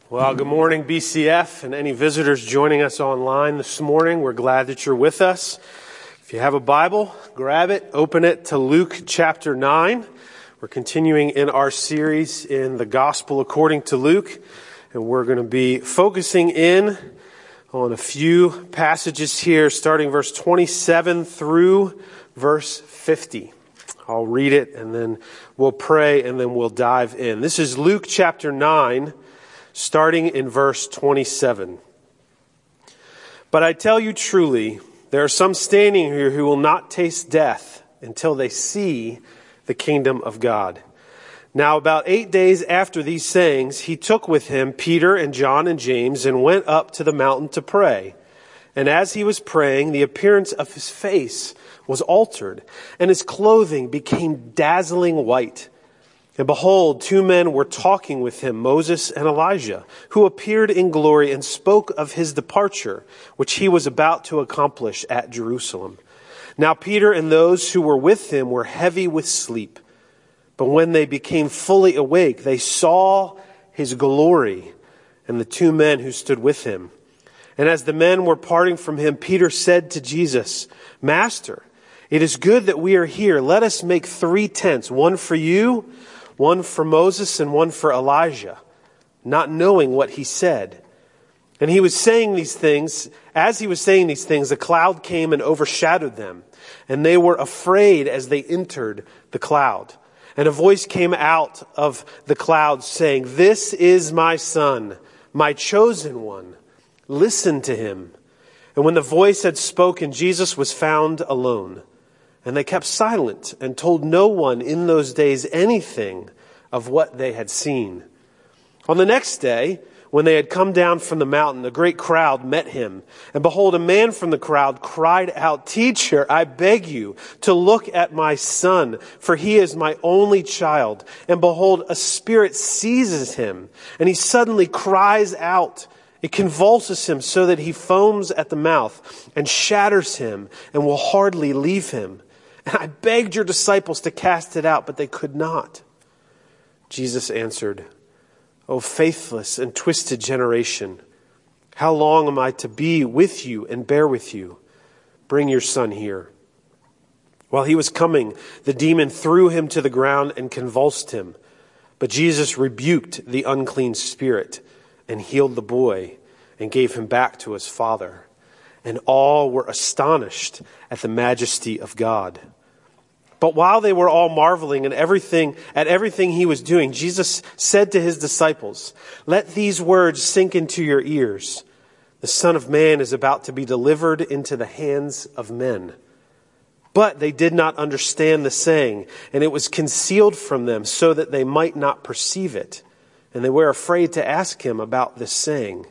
Well, good morning, BCF, and any visitors joining us online this morning. We're glad that you're with us. If you have a Bible, grab it, open it to Luke chapter 9. We're continuing in our series in the Gospel according to Luke, and we're going to be focusing in on a few passages here, starting verse 27 through verse 50. I'll read it, and then we'll pray, and then we'll dive in. This is Luke chapter 9, starting in verse 27. But I tell you truly, there are some standing here who will not taste death until they see the kingdom of God. Now about 8 days after these sayings, he took with him Peter and John and James and went up to the mountain to pray. And as he was praying, the appearance of his face was altered, and his clothing became dazzling white. And behold, two men were talking with him, Moses and Elijah, who appeared in glory and spoke of his departure, which he was about to accomplish at Jerusalem. Now Peter and those who were with him were heavy with sleep. But when they became fully awake, they saw his glory and the two men who stood with him. And as the men were parting from him, Peter said to Jesus, "Master, it is good that we are here. Let us make 3 tents, one for you, one for Moses, and one for Elijah," not knowing what he said. And he was saying these things. As he was saying these things, a cloud came and overshadowed them, and they were afraid as they entered the cloud. And a voice came out of the cloud saying, "This is my son, my chosen one. Listen to him." And when the voice had spoken, Jesus was found alone. And they kept silent and told no one in those days anything of what they had seen. On the next day, when they had come down from the mountain, a great crowd met him. And behold, a man from the crowd cried out, "Teacher, I beg you to look at my son, for he is my only child. And behold, a spirit seizes him, and he suddenly cries out. It convulses him so that he foams at the mouth and shatters him and will hardly leave him. And I begged your disciples to cast it out, but they could not." Jesus answered, "O faithless and twisted generation, how long am I to be with you and bear with you? Bring your son here." While he was coming, the demon threw him to the ground and convulsed him. But Jesus rebuked the unclean spirit and healed the boy and gave him back to his father. And all were astonished at the majesty of God. But while they were all marveling at everything he was doing, Jesus said to his disciples, "Let these words sink into your ears. The Son of Man is about to be delivered into the hands of men." But they did not understand the saying, and it was concealed from them so that they might not perceive it. And they were afraid to ask him about this saying.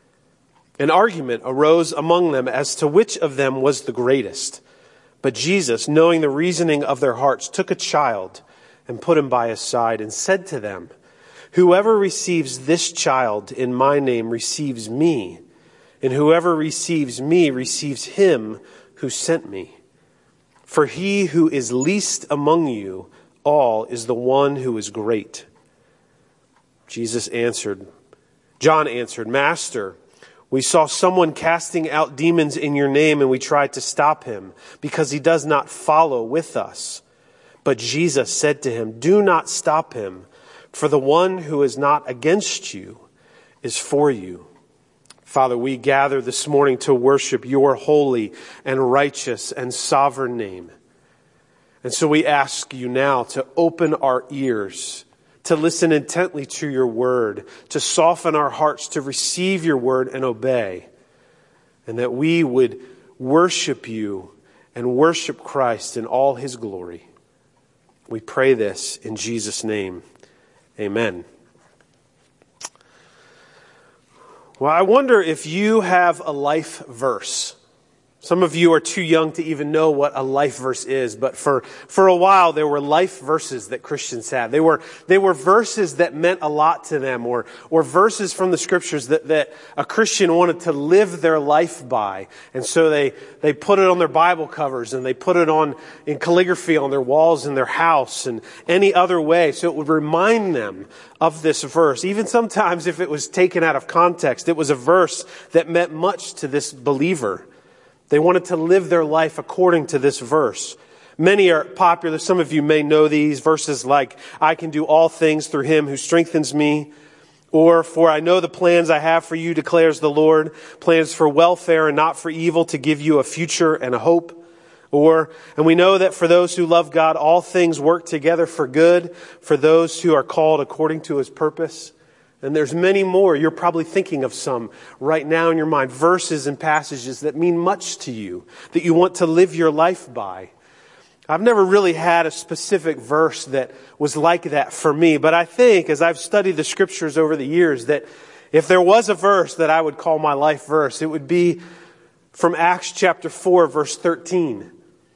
An argument arose among them as to which of them was the greatest. But Jesus, knowing the reasoning of their hearts, took a child and put him by his side and said to them, "Whoever receives this child in my name receives me, and whoever receives me receives him who sent me. For he who is least among you all is the one who is great." John answered, "Master, we saw someone casting out demons in your name, and we tried to stop him because he does not follow with us." But Jesus said to him, "Do not stop him, for the one who is not against you is for you." Father, we gather this morning to worship your holy and righteous and sovereign name. And so we ask you now to open our ears, to listen intently to your word, to soften our hearts to receive your word and obey, and that we would worship you and worship Christ in all his glory. We pray this in Jesus' name. Amen. Well, I wonder if you have a life verse. Some of you are too young to even know what a life verse is, but for a while there were life verses that Christians had. They were verses that meant a lot to them, or verses from the scriptures that a Christian wanted to live their life by. And so they put it on their Bible covers, and they put it on in calligraphy on their walls in their house and any other way. So it would remind them of this verse. Even sometimes if it was taken out of context, it was a verse that meant much to this believer. They wanted to live their life according to this verse. Many are popular. Some of you may know these verses like, I can do all things through him who strengthens me. Or, for I know the plans I have for you, declares the Lord, plans for welfare and not for evil, to give you a future and a hope. Or, and we know that for those who love God, all things work together for good, for those who are called according to his purpose. And there's many more. You're probably thinking of some right now in your mind. Verses and passages that mean much to you, that you want to live your life by. I've never really had a specific verse that was like that for me. But I think, as I've studied the scriptures over the years, that if there was a verse that I would call my life verse, it would be from Acts chapter 4, verse 13.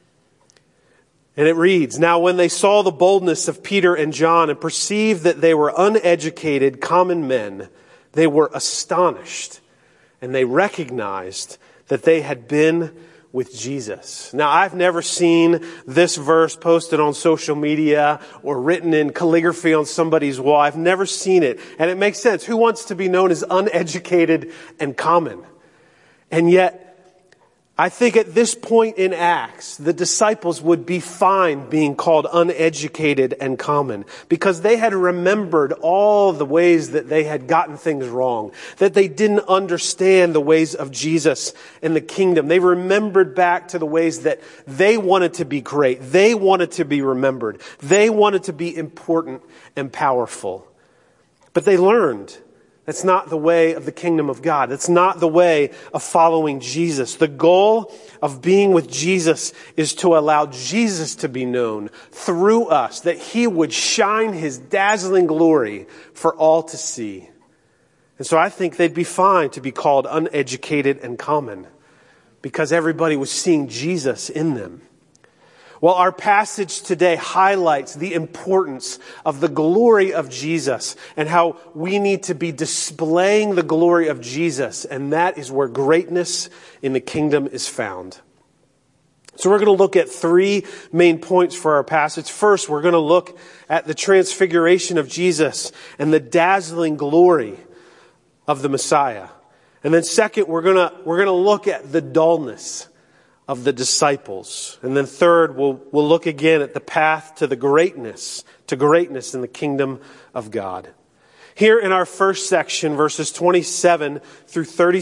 And it reads, Now when they saw the boldness of Peter and John and perceived that they were uneducated common men, they were astonished, and they recognized that they had been with Jesus. Now, I've never seen this verse posted on social media or written in calligraphy on somebody's wall. I've never seen it. And it makes sense. Who wants to be known as uneducated and common? And yet, I think at this point in Acts, the disciples would be fine being called uneducated and common, because they had remembered all the ways that they had gotten things wrong, that they didn't understand the ways of Jesus and the kingdom. They remembered back to the ways that they wanted to be great. They wanted to be remembered. They wanted to be important and powerful. But they learned that's not the way of the kingdom of God. That's not the way of following Jesus. The goal of being with Jesus is to allow Jesus to be known through us, that he would shine his dazzling glory for all to see. And so I think they'd be fine to be called uneducated and common, because everybody was seeing Jesus in them. Well, our passage today highlights the importance of the glory of Jesus and how we need to be displaying the glory of Jesus. And that is where greatness in the kingdom is found. So we're going to look at three main points for our passage. First, we're going to look at the transfiguration of Jesus and the dazzling glory of the Messiah. And then second, we're going to look at the dullness of the disciples. And then third, we'll look again at the path to greatness in the kingdom of God. Here in our first section, verses 27 through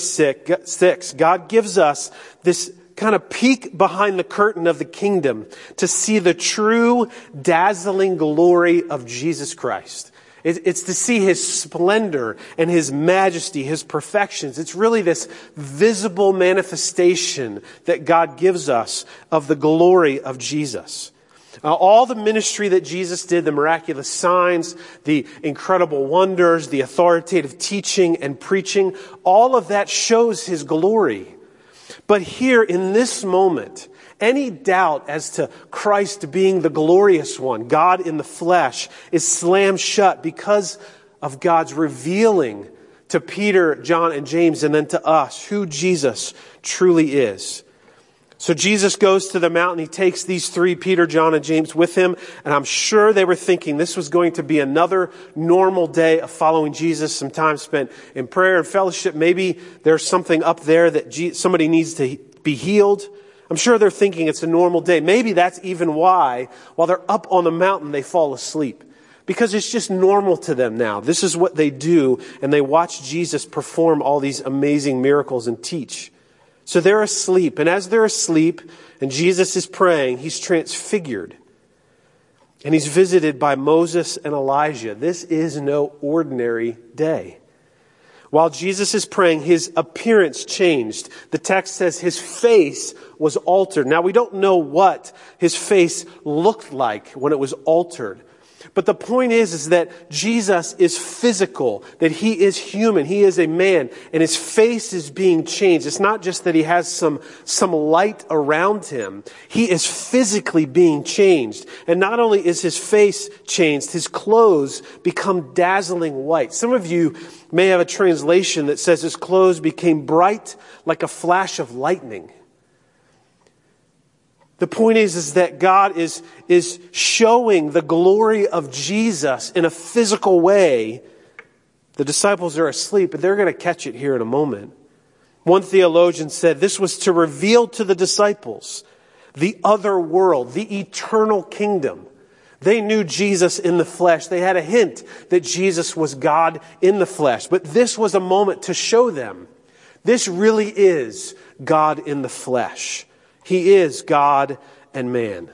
36, God gives us this kind of peek behind the curtain of the kingdom to see the true dazzling glory of Jesus Christ. It's to see his splendor and his majesty, his perfections. It's really this visible manifestation that God gives us of the glory of Jesus. All the ministry that Jesus did, the miraculous signs, the incredible wonders, the authoritative teaching and preaching, all of that shows his glory. But here in this moment, any doubt as to Christ being the glorious one, God in the flesh, is slammed shut because of God's revealing to Peter, John, and James, and then to us, who Jesus truly is. So Jesus goes to the mountain. He takes these three, Peter, John, and James, with him. And I'm sure they were thinking this was going to be another normal day of following Jesus, some time spent in prayer and fellowship. Maybe there's something up there that somebody needs to be healed. I'm sure they're thinking it's a normal day. Maybe that's even why, while they're up on the mountain, they fall asleep. Because it's just normal to them now. This is what they do, and they watch Jesus perform all these amazing miracles and teach. So they're asleep, and as they're asleep, and Jesus is praying, he's transfigured. And he's visited by Moses and Elijah. This is no ordinary day. While Jesus is praying, his appearance changed. The text says his face was altered. Now, we don't know what his face looked like when it was altered. But the point is that Jesus is physical, that he is human, he is a man, and his face is being changed. It's not just that he has some light around him. He is physically being changed. And not only is his face changed, his clothes become dazzling white. Some of you may have a translation that says his clothes became bright like a flash of lightning. The point is that God is showing the glory of Jesus in a physical way. The disciples are asleep, but they're going to catch it here in a moment. One theologian said this was to reveal to the disciples the other world, the eternal kingdom. They knew Jesus in the flesh. They had a hint that Jesus was God in the flesh. But this was a moment to show them this really is God in the flesh. He is God and man.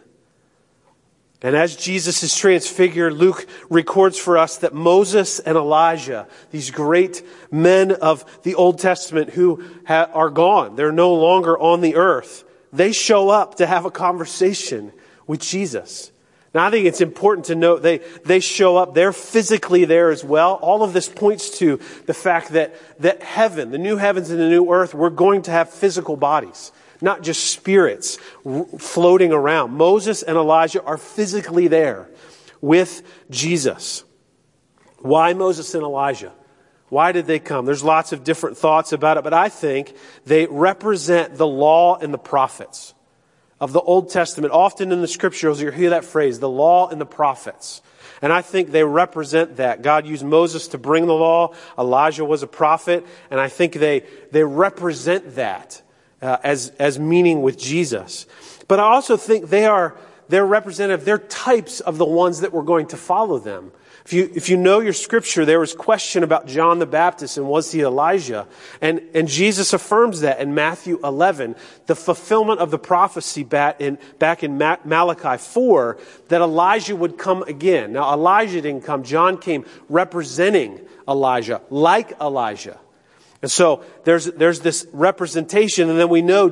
And as Jesus is transfigured, Luke records for us that Moses and Elijah, these great men of the Old Testament who are gone, they're no longer on the earth, they show up to have a conversation with Jesus. Now, I think it's important to note they show up. They're physically there as well. All of this points to the fact that heaven, the new heavens and the new earth, we're going to have physical bodies, not just spirits floating around. Moses and Elijah are physically there with Jesus. Why Moses and Elijah? Why did they come? There's lots of different thoughts about it, but I think they represent the law and the prophets of the Old Testament. Often in the scriptures, you'll hear that phrase, the law and the prophets. And I think they represent that. God used Moses to bring the law. Elijah was a prophet. And I think they represent that as meaning with Jesus. But I also think they're representative. They're types of the ones that were going to follow them. If you know your scripture, there was question about John the Baptist and was he Elijah? And Jesus affirms that in Matthew 11, the fulfillment of the prophecy back in Malachi 4, that Elijah would come again. Now Elijah didn't come. John came representing Elijah, like Elijah. And so there's this representation, and then we know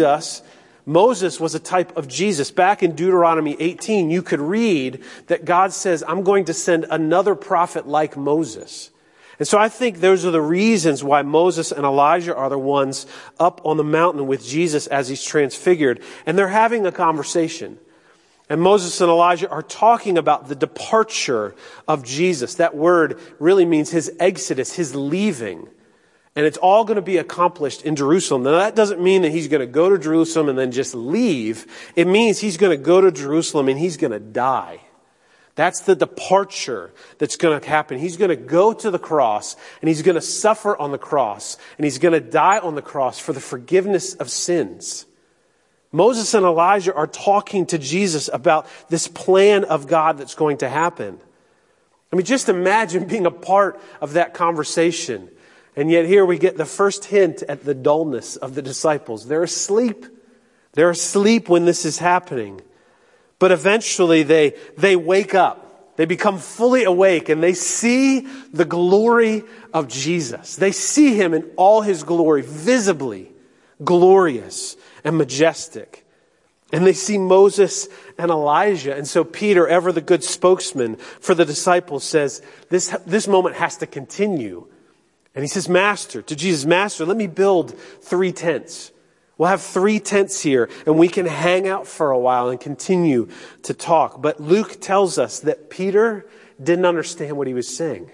Moses was a type of Jesus. Back in Deuteronomy 18, you could read that God says, I'm going to send another prophet like Moses. And so I think those are the reasons why Moses and Elijah are the ones up on the mountain with Jesus as he's transfigured. And they're having a conversation. And Moses and Elijah are talking about the departure of Jesus. That word really means his exodus, his leaving. And it's all going to be accomplished in Jerusalem. Now, that doesn't mean that he's going to go to Jerusalem and then just leave. It means he's going to go to Jerusalem and he's going to die. That's the departure that's going to happen. He's going to go to the cross and he's going to suffer on the cross and he's going to die on the cross for the forgiveness of sins. Moses and Elijah are talking to Jesus about this plan of God that's going to happen. I mean, just imagine being a part of that conversation. And yet here we get the first hint at the dullness of the disciples. They're asleep. They're asleep when this is happening. But eventually they wake up. They become fully awake and they see the glory of Jesus. They see him in all his glory, visibly glorious and majestic. And they see Moses and Elijah. And so Peter, ever the good spokesman for the disciples, says this moment has to continue. And he says, to Jesus, Master, let me build 3 tents. We'll have 3 tents here and we can hang out for a while and continue to talk. But Luke tells us that Peter didn't understand what he was saying.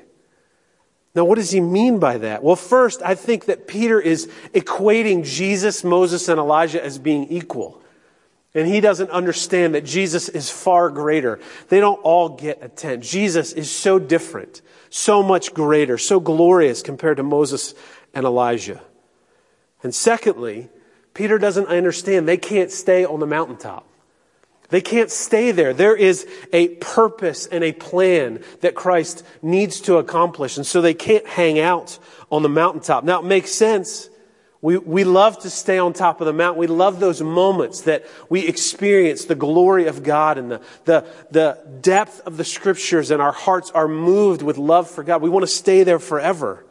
Now, what does he mean by that? Well, first, I think that Peter is equating Jesus, Moses, and Elijah as being equal. And he doesn't understand that Jesus is far greater. They don't all get a tent. Jesus is so different, so much greater, so glorious compared to Moses and Elijah. And secondly, Peter doesn't understand they can't stay on the mountaintop. They can't stay there. There is a purpose and a plan that Christ needs to accomplish. And so they can't hang out on the mountaintop. Now, it makes sense. We love to stay on top of the mountain. We love those moments that we experience the glory of God and the depth of the scriptures, and our hearts are moved with love for God. We want to stay there forever.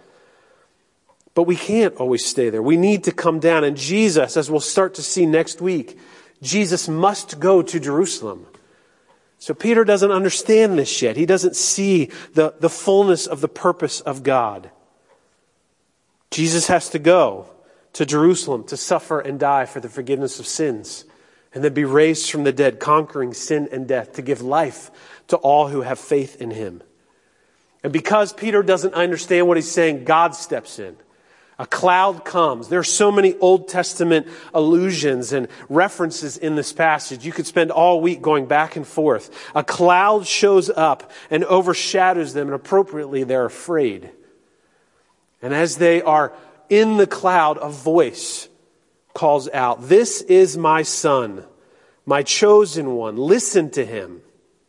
But we can't always stay there. We need to come down. And Jesus, as we'll start to see next week, Jesus must go to Jerusalem. So Peter doesn't understand this yet. He doesn't see the fullness of the purpose of God. Jesus has to go to Jerusalem to suffer and die for the forgiveness of sins, and then be raised from the dead, conquering sin and death, to give life to all who have faith in him. And because Peter doesn't understand what he's saying, God steps in. A cloud comes. There are so many Old Testament allusions and references in this passage. You could spend all week going back and forth. A cloud shows up and overshadows them, and appropriately they're afraid. And as they are in the cloud, a voice calls out, "This is my Son, my chosen one. Listen to him."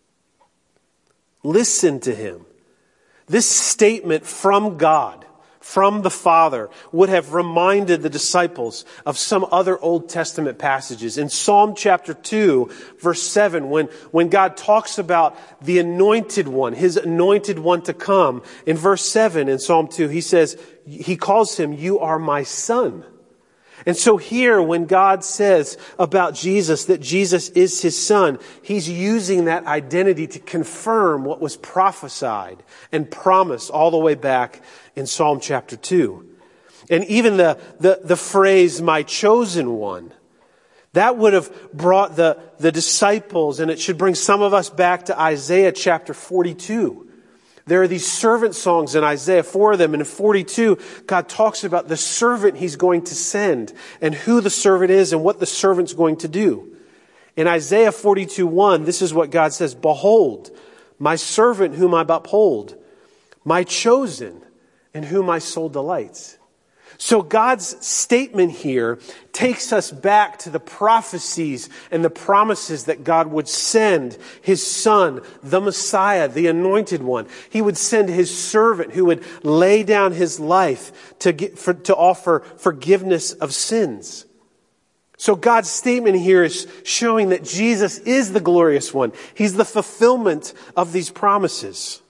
Listen to him. This statement from God, from the Father, would have reminded the disciples of some other Old Testament passages. In Psalm chapter 2, verse 7, when God talks about the anointed one, his anointed one to come, in verse 7 in Psalm 2, he says, he calls him, "You are my Son." And so here, when God says about Jesus that Jesus is his Son, he's using that identity to confirm what was prophesied and promised all the way back in Psalm chapter 2. And even the phrase, "my chosen one," that would have brought the disciples, and it should bring some of us back to Isaiah chapter 42. There are these servant songs in Isaiah, 4 of them, and in 42, God talks about the servant he's going to send, and who the servant is, and what the servant's going to do. In Isaiah 42:1, this is what God says, "Behold, my servant whom I uphold, my chosen, in whom my soul delights." So God's statement here takes us back to the prophecies and the promises that God would send his Son, the Messiah, the anointed one. He would send his servant who would lay down his life to offer forgiveness of sins. So God's statement here is showing that Jesus is the glorious one. He's the fulfillment of these promises.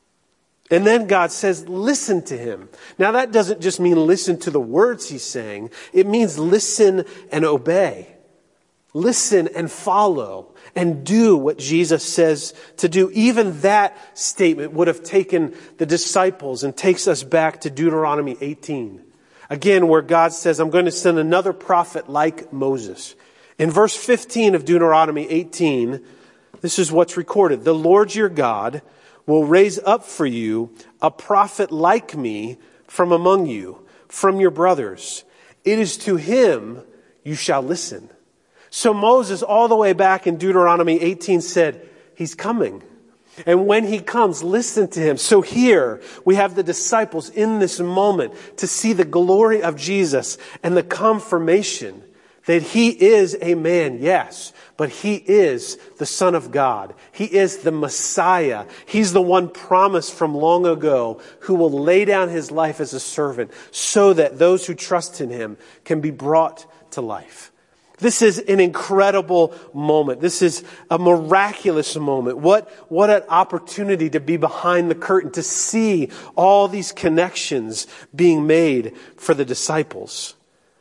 And then God says, listen to him. Now that doesn't just mean listen to the words he's saying. It means listen and obey. Listen and follow and do what Jesus says to do. Even that statement would have taken the disciples and takes us back to Deuteronomy 18. Again, where God says, "I'm going to send another prophet like Moses." In verse 15 of Deuteronomy 18, this is what's recorded. "The Lord your God will raise up for you a prophet like me from among you, from your brothers. It is to him you shall listen." So Moses, all the way back in Deuteronomy 18, said, he's coming. And when he comes, listen to him. So here we have the disciples in this moment to see the glory of Jesus and the confirmation that he is a man, yes, but he is the Son of God. He is the Messiah. He's the one promised from long ago who will lay down his life as a servant so that those who trust in him can be brought to life. This is an incredible moment. This is a miraculous moment. What an opportunity to be behind the curtain, to see all these connections being made for the disciples.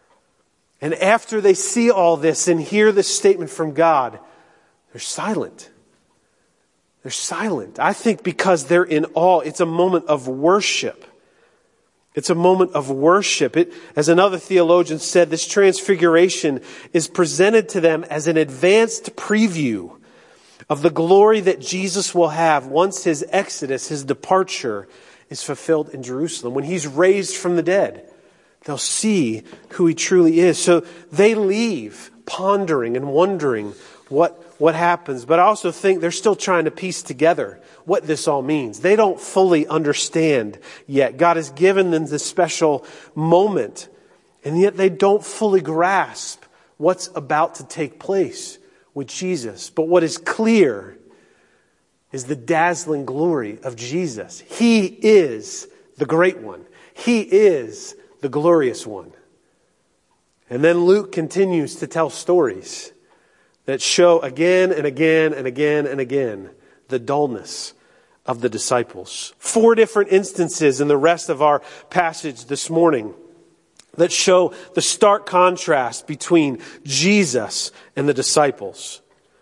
And after they see all this and hear this statement from God, they're silent. They're silent. I think because they're in awe. It's a moment of worship. It's a moment of worship. As another theologian said, this transfiguration is presented to them as an advanced preview of the glory that Jesus will have once his exodus, his departure, is fulfilled in Jerusalem. When he's raised from the dead, they'll see who he truly is. So they leave pondering and wondering what happens. But I also think they're still trying to piece together what this all means. They don't fully understand yet. God has given them this special moment, and yet they don't fully grasp what's about to take place with Jesus. But what is clear is the dazzling glory of Jesus. He is the great one. He is the glorious one. And then Luke continues to tell stories that show again and again and again and again the dullness of the disciples. 4 different instances in the rest of our passage this morning that show the stark contrast between Jesus and the disciples.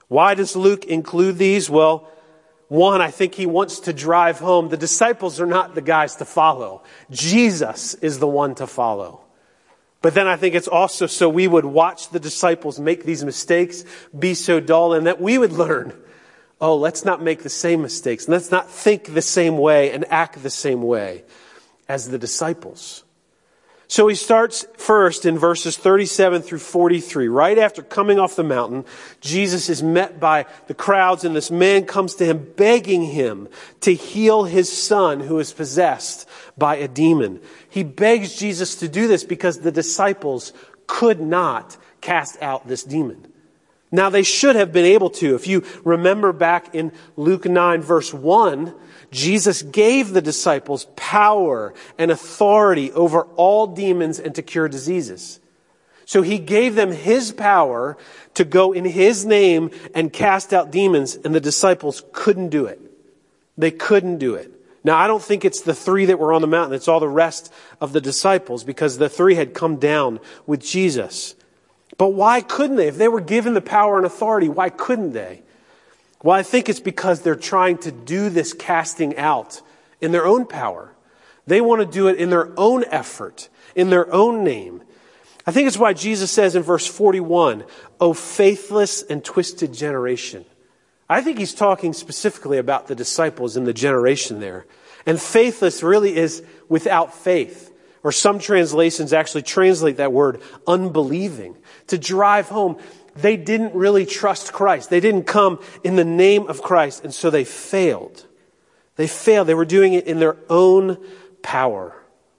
Why does Luke include these? Well, one, I think he wants to drive home. The disciples are not the guys to follow. Jesus is the one to follow. But then I think it's also so we would watch the disciples make these mistakes, be so dull, and that we would learn, oh, let's not make the same mistakes. Let's not think the same way and act the same way as the disciples. So he starts first in verses 37 through 43. Right after coming off the mountain, Jesus is met by the crowds, and this man comes to him begging him to heal his son who is possessed by a demon. He begs Jesus to do this because the disciples could not cast out this demon. Now they should have been able to. If you remember back in Luke 9 verse 1, Jesus gave the disciples power and authority over all demons and to cure diseases. So he gave them his power to go in his name and cast out demons, and the disciples couldn't do it. They couldn't do it. Now, I don't think it's the three that were on the mountain. It's all the rest of the disciples, because the three had come down with Jesus. But why couldn't they? If they were given the power and authority, why couldn't they? Well, I think it's because they're trying to do this casting out in their own power. They want to do it in their own effort, in their own name. I think it's why Jesus says in verse 41, "O faithless and twisted generation." I think he's talking specifically about the disciples in the generation there. And faithless really is without faith. Or some translations actually translate that word unbelieving. To drive home, they didn't really trust Christ. They didn't come in the name of Christ, and so they failed. They failed. They were doing it in their own power.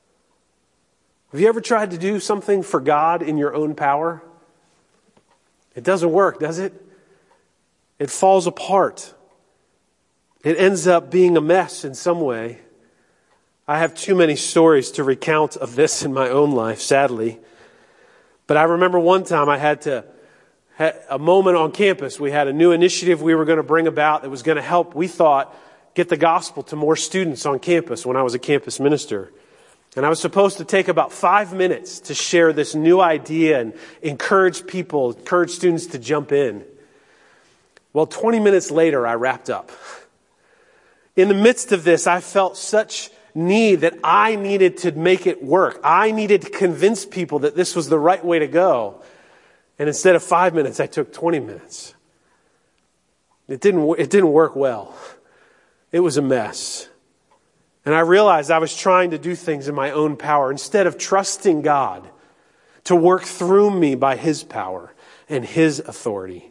Have you ever tried to do something for God in your own power? It doesn't work, does it? It falls apart. It ends up being a mess in some way. I have too many stories to recount of this in my own life, sadly. But I remember one time I had a moment on campus. We had a new initiative we were going to bring about that was going to help, we thought, get the gospel to more students on campus when I was a campus minister. And I was supposed to take about 5 minutes to share this new idea and encourage students to jump in. Well, 20 minutes later, I wrapped up. In the midst of this, I felt such need that I needed to make it work. I needed to convince people that this was the right way to go. And instead of 5 minutes, I took 20 minutes. It didn't work well. It was a mess. And I realized I was trying to do things in my own power instead of trusting God to work through me by his power and his authority.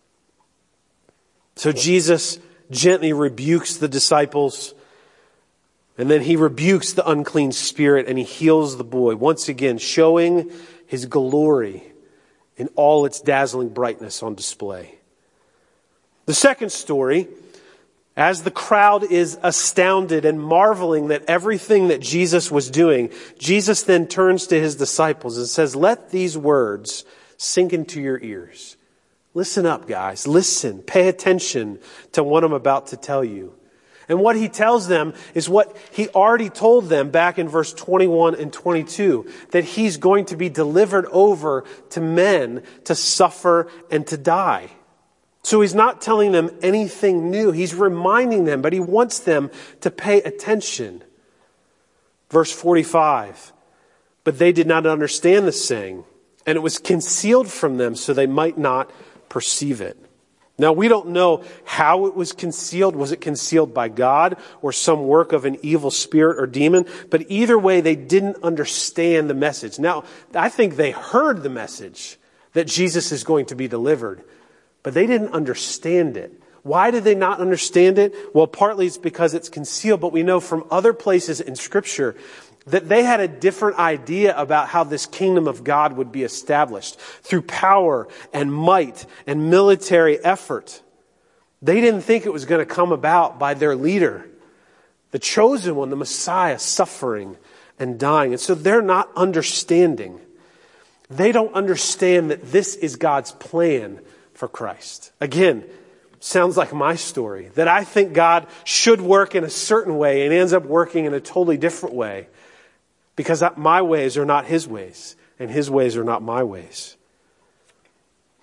So Jesus gently rebukes the disciples, and then he rebukes the unclean spirit, and he heals the boy, once again showing his glory in all its dazzling brightness on display. The second story, as the crowd is astounded and marveling at everything that Jesus was doing, Jesus then turns to his disciples and says, "Let these words sink into your ears." Listen up, guys. Listen. Pay attention to what I'm about to tell you. And what he tells them is what he already told them back in verse 21 and 22, that he's going to be delivered over to men to suffer and to die. So he's not telling them anything new. He's reminding them, but he wants them to pay attention. Verse 45, "But they did not understand the saying, and it was concealed from them so they might not perceive it." Now, we don't know how it was concealed. Was it concealed by God or some work of an evil spirit or demon? But either way, they didn't understand the message. Now, I think they heard the message that Jesus is going to be delivered, but they didn't understand it. Why did they not understand it? Well, partly it's because it's concealed, but we know from other places in Scripture that they had a different idea about how this kingdom of God would be established through power and might and military effort. They didn't think it was going to come about by their leader, the chosen one, the Messiah, suffering and dying. And so they're not understanding. They don't understand that this is God's plan for Christ. Again, sounds like my story, that I think God should work in a certain way and ends up working in a totally different way. Because my ways are not his ways, and his ways are not my ways.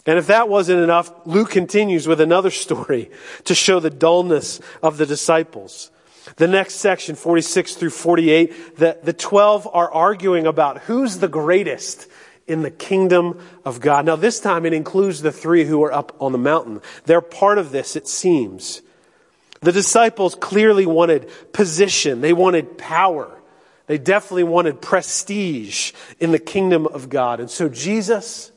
And if that wasn't enough, Luke continues with another story to show the dullness of the disciples. The next section, 46 through 48, the 12 are arguing about who's the greatest in the kingdom of God. Now this time it includes the 3 who are up on the mountain. They're part of this, it seems. The disciples clearly wanted position. They wanted power. They definitely wanted prestige in the kingdom of God. And so Jesus,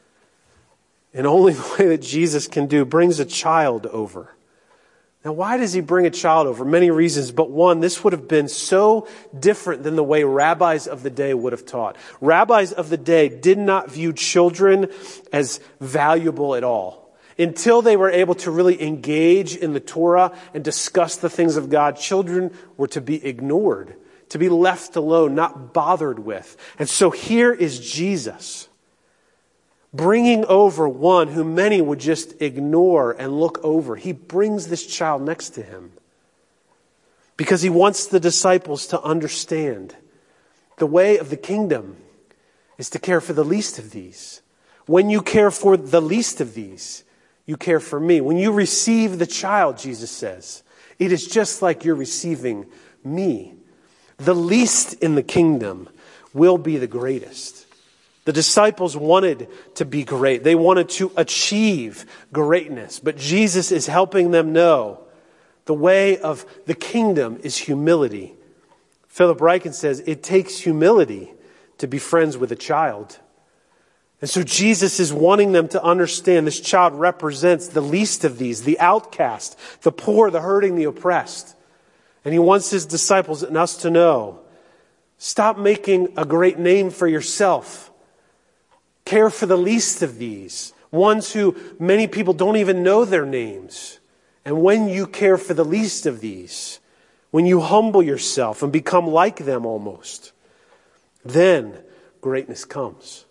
in only the way that Jesus can do, brings a child over. Now, why does he bring a child over? Many reasons, but one, this would have been so different than the way rabbis of the day would have taught. Rabbis of the day did not view children as valuable at all. Until they were able to really engage in the Torah and discuss the things of God, children were to be ignored, to be left alone, not bothered with. And so here is Jesus, bringing over one who many would just ignore and look over. He brings this child next to him because he wants the disciples to understand the way of the kingdom is to care for the least of these. When you care for the least of these, you care for me. When you receive the child, Jesus says, it is just like you're receiving me. The least in the kingdom will be the greatest. The disciples wanted to be great. They wanted to achieve greatness. But Jesus is helping them know the way of the kingdom is humility. Philip Ryken says it takes humility to be friends with a child. And so Jesus is wanting them to understand this child represents the least of these, the outcast, the poor, the hurting, the oppressed. And he wants his disciples and us to know, stop making a great name for yourself. Care for the least of these, ones who many people don't even know their names. And when you care for the least of these, when you humble yourself and become like them almost, then greatness comes.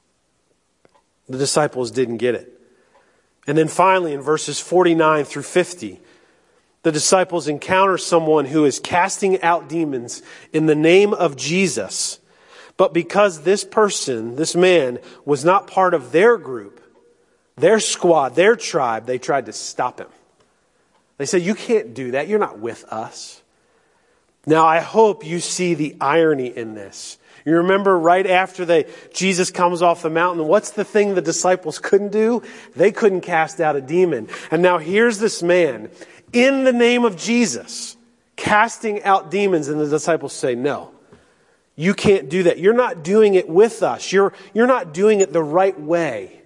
The disciples didn't get it. And then finally in verses 49 through 50, the disciples encounter someone who is casting out demons in the name of Jesus. But because this person, this man, was not part of their group, their squad, their tribe, they tried to stop him. They said, you can't do that. You're not with us. Now, I hope you see the irony in this. You remember right after Jesus comes off the mountain, what's the thing the disciples couldn't do? They couldn't cast out a demon. And now here's this man, in the name of Jesus, casting out demons, and the disciples say, no. You can't do that. You're not doing it with us. You're not doing it the right way.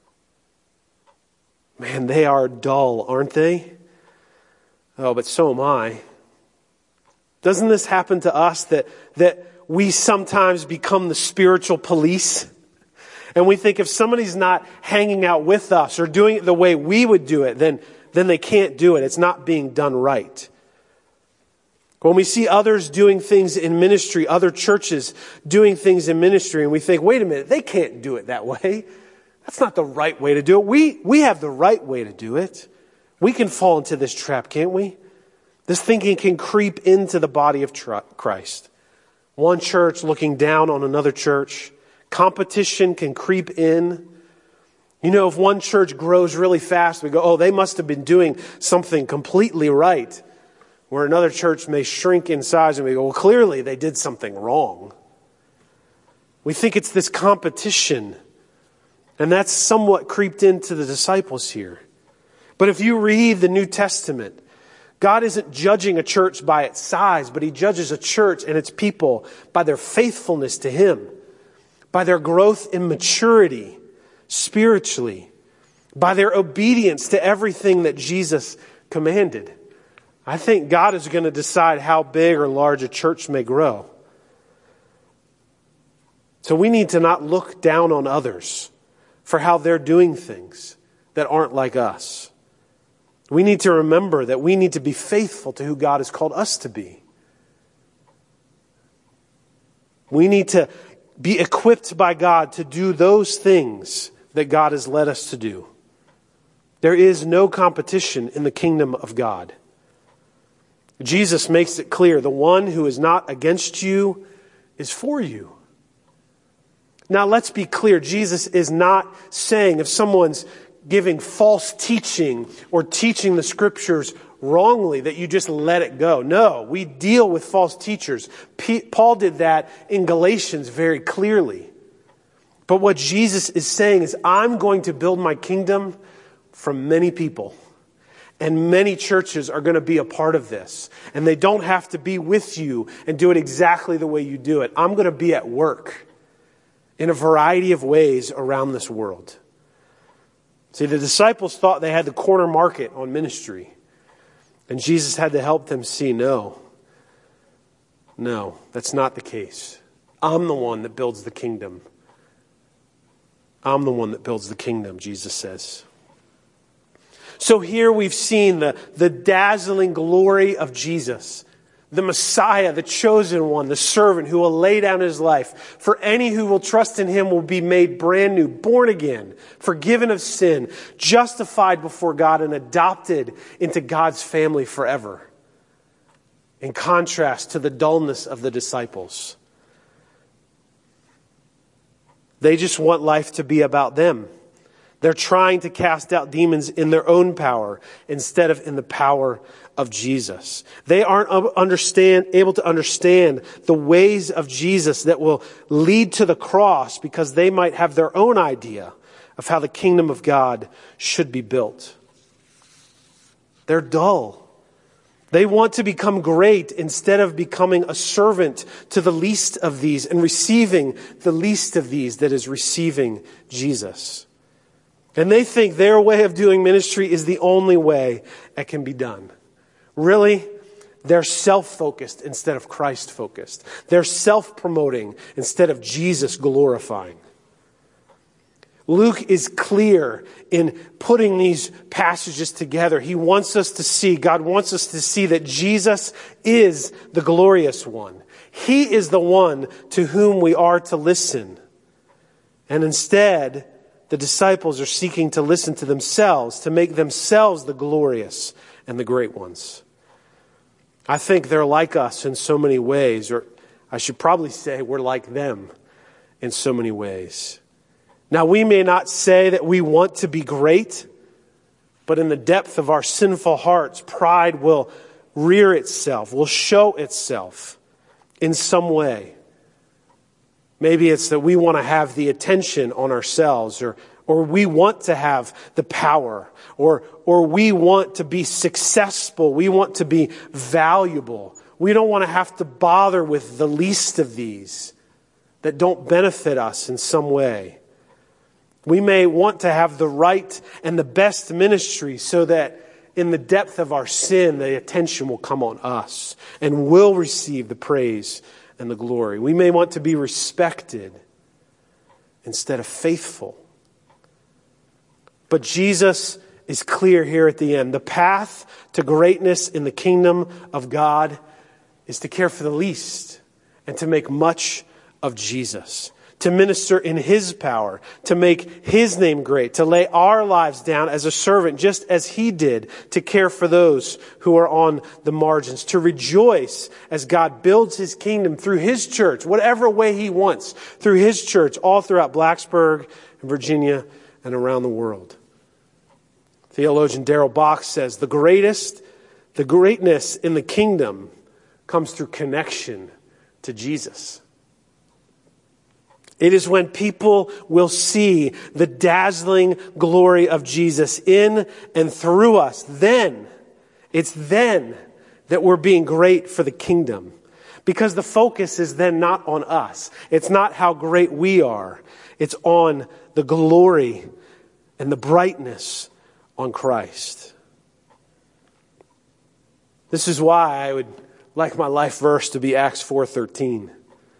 Man, they are dull, aren't they? Oh, but so am I. Doesn't this happen to us that we sometimes become the spiritual police? And we think if somebody's not hanging out with us or doing it the way we would do it, then they can't do it. It's not being done right. When we see others doing things in ministry, other churches doing things in ministry, and we think, wait a minute, they can't do it that way. That's not the right way to do it. We have the right way to do it. We can fall into this trap, can't we? This thinking can creep into the body of Christ. One church looking down on another church. Competition can creep in. You know, if one church grows really fast, we go, oh, they must have been doing something completely right. Where another church may shrink in size and we go, well, clearly they did something wrong. We think it's this competition. And that's somewhat creeped into the disciples here. But if you read the New Testament, God isn't judging a church by its size, but He judges a church and its people by their faithfulness to Him, by their growth in maturity spiritually, by their obedience to everything that Jesus commanded. I think God is going to decide how big or large a church may grow. So we need to not look down on others for how they're doing things that aren't like us. We need to remember that we need to be faithful to who God has called us to be. We need to be equipped by God to do those things that God has led us to do. There is no competition in the kingdom of God. Jesus makes it clear, the one who is not against you is for you. Now let's be clear, Jesus is not saying if someone's giving false teaching or teaching the scriptures wrongly that you just let it go. No, we deal with false teachers. Paul did that in Galatians very clearly. But what Jesus is saying is, I'm going to build my kingdom from many people. And many churches are going to be a part of this. And they don't have to be with you and do it exactly the way you do it. I'm going to be at work in a variety of ways around this world. See, the disciples thought they had the corner market on ministry. And Jesus had to help them see, no, that's not the case. I'm the one that builds the kingdom. I'm the one that builds the kingdom, Jesus says. So here we've seen the dazzling glory of Jesus, the Messiah, the chosen one, the servant who will lay down his life. For any who will trust in him will be made brand new, born again, forgiven of sin, justified before God, and adopted into God's family forever. In contrast to the dullness of the disciples. They just want life to be about them. They're trying to cast out demons in their own power instead of in the power of Jesus. They aren't able to understand the ways of Jesus that will lead to the cross because they might have their own idea of how the kingdom of God should be built. They're dull. They want to become great instead of becoming a servant to the least of these and receiving the least of these, that is receiving Jesus. And they think their way of doing ministry is the only way it can be done. Really, they're self-focused instead of Christ-focused. They're self-promoting instead of Jesus-glorifying. Luke is clear in putting these passages together. He wants us to see, God wants us to see that Jesus is the glorious one. He is the one to whom we are to listen. And instead, the disciples are seeking to listen to themselves, to make themselves the glorious and the great ones. I think they're like us in so many ways, or I should probably say we're like them in so many ways. Now, we may not say that we want to be great, but in the depth of our sinful hearts, pride will rear itself, will show itself in some way. Maybe it's that we want to have the attention on ourselves, or we want to have the power, or we want to be successful. We want to be valuable. We don't want to have to bother with the least of these that don't benefit us in some way. We may want to have the right and the best ministry so that in the depth of our sin, the attention will come on us and we'll receive the praise and the glory. We may want to be respected instead of faithful. But Jesus is clear here at the end. The path to greatness in the kingdom of God is to care for the least and to make much of Jesus. To minister in His power, to make His name great, to lay our lives down as a servant, just as He did, to care for those who are on the margins, to rejoice as God builds His kingdom through His church, whatever way He wants, through His church, all throughout Blacksburg and Virginia and around the world. Theologian Darrell Bock says, the greatness in the kingdom comes through connection to Jesus. It is when people will see the dazzling glory of Jesus in and through us. It's then that we're being great for the kingdom. Because the focus is then not on us. It's not how great we are. It's on the glory and the brightness on Christ. This is why I would like my life verse to be Acts 4:13.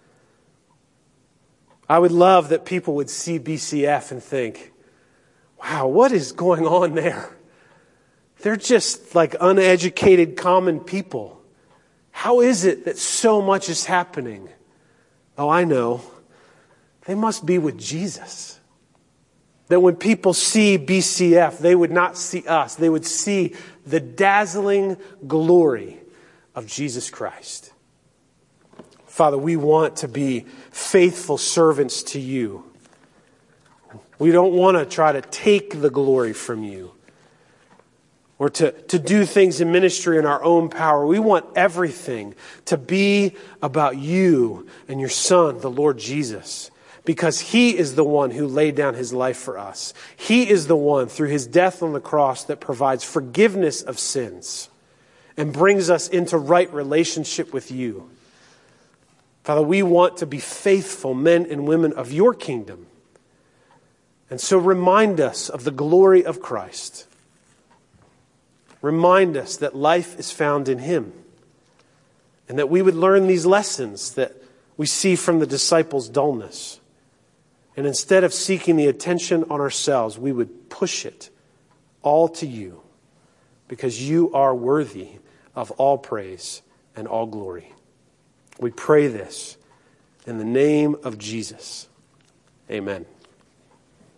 I would love that people would see BCF and think, wow, what is going on there? They're just like uneducated common people. How is it that so much is happening? Oh, I know. They must be with Jesus. That when people see BCF, they would not see us. They would see the dazzling glory of Jesus Christ. Father, we want to be faithful servants to you. We don't want to try to take the glory from you or to do things in ministry in our own power. We want everything to be about you and your Son, the Lord Jesus, because he is the one who laid down his life for us. He is the one, through his death on the cross, that provides forgiveness of sins and brings us into right relationship with you. Father, we want to be faithful men and women of your kingdom. And so remind us of the glory of Christ. Remind us that life is found in him. And that we would learn these lessons that we see from the disciples' dullness. And instead of seeking the attention on ourselves, we would push it all to you. Because you are worthy of all praise and all glory. We pray this in the name of Jesus. Amen.